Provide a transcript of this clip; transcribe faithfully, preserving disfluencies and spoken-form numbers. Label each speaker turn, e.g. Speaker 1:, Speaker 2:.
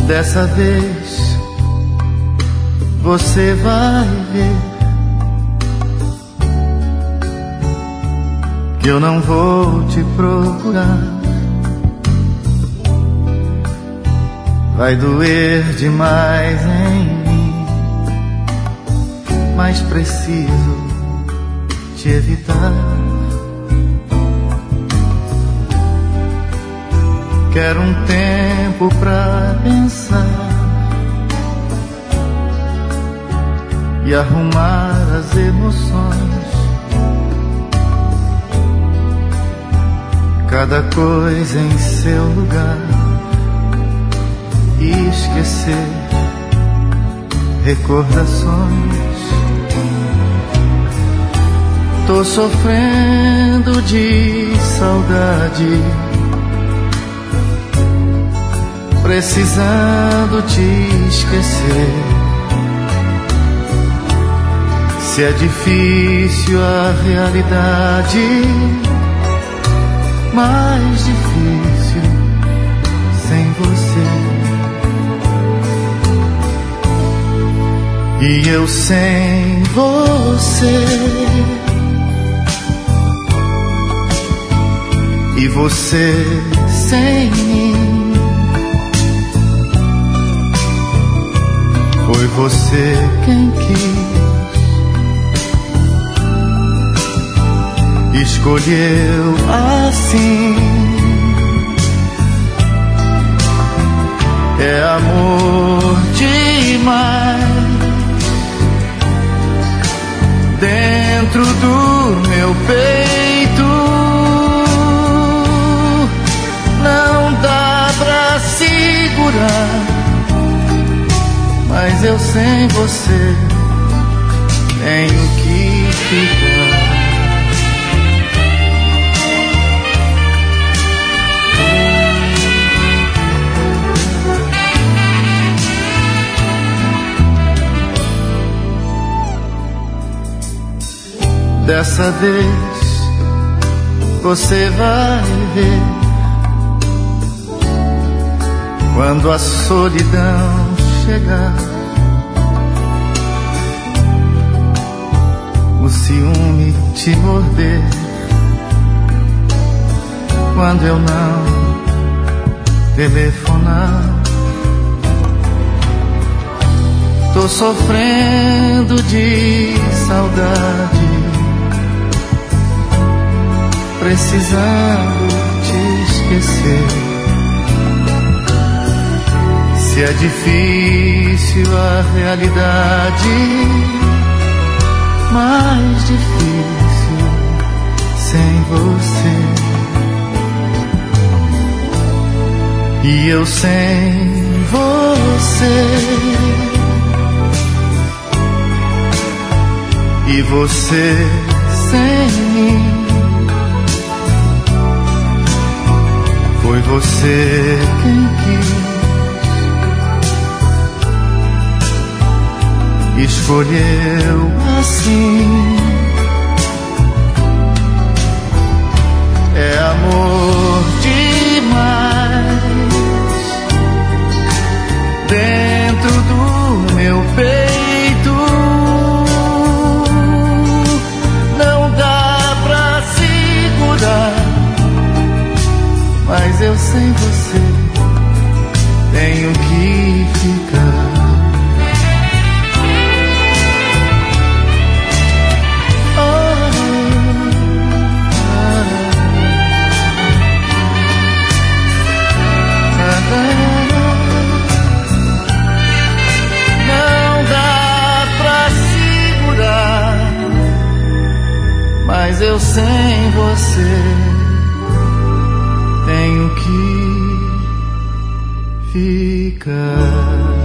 Speaker 1: Dessa vez você vai ver que eu não vou te procurar. Vai doer demais em mim, mas preciso te evitar. Quero um tempo pra pensar e arrumar as emoções. Cada coisa em seu lugar e esquecer recordações. Tô sofrendo de saudade, precisando te esquecer. Se é difícil a realidade, mais difícil sem você. E eu sem você, e você sem mim. Foi você quem quis, escolheu assim. É amor demais dentro do meu peito. Não dá pra segurar, mas eu sem você tenho que ficar. Dessa vez você vai ver, quando a solidão chegar, o ciúme te morder, quando eu não telefonar. Tô sofrendo de saudade, precisando te esquecer. Se é difícil a realidade, mais difícil sem você. E eu sem você, e você sem mim. Foi você quem quis, escolheu assim. É amor demais dentro do meu peito. Não dá pra segurar, mas eu sem você tenho que ficar. Não dá pra segurar, mas eu sem você tenho que ficar.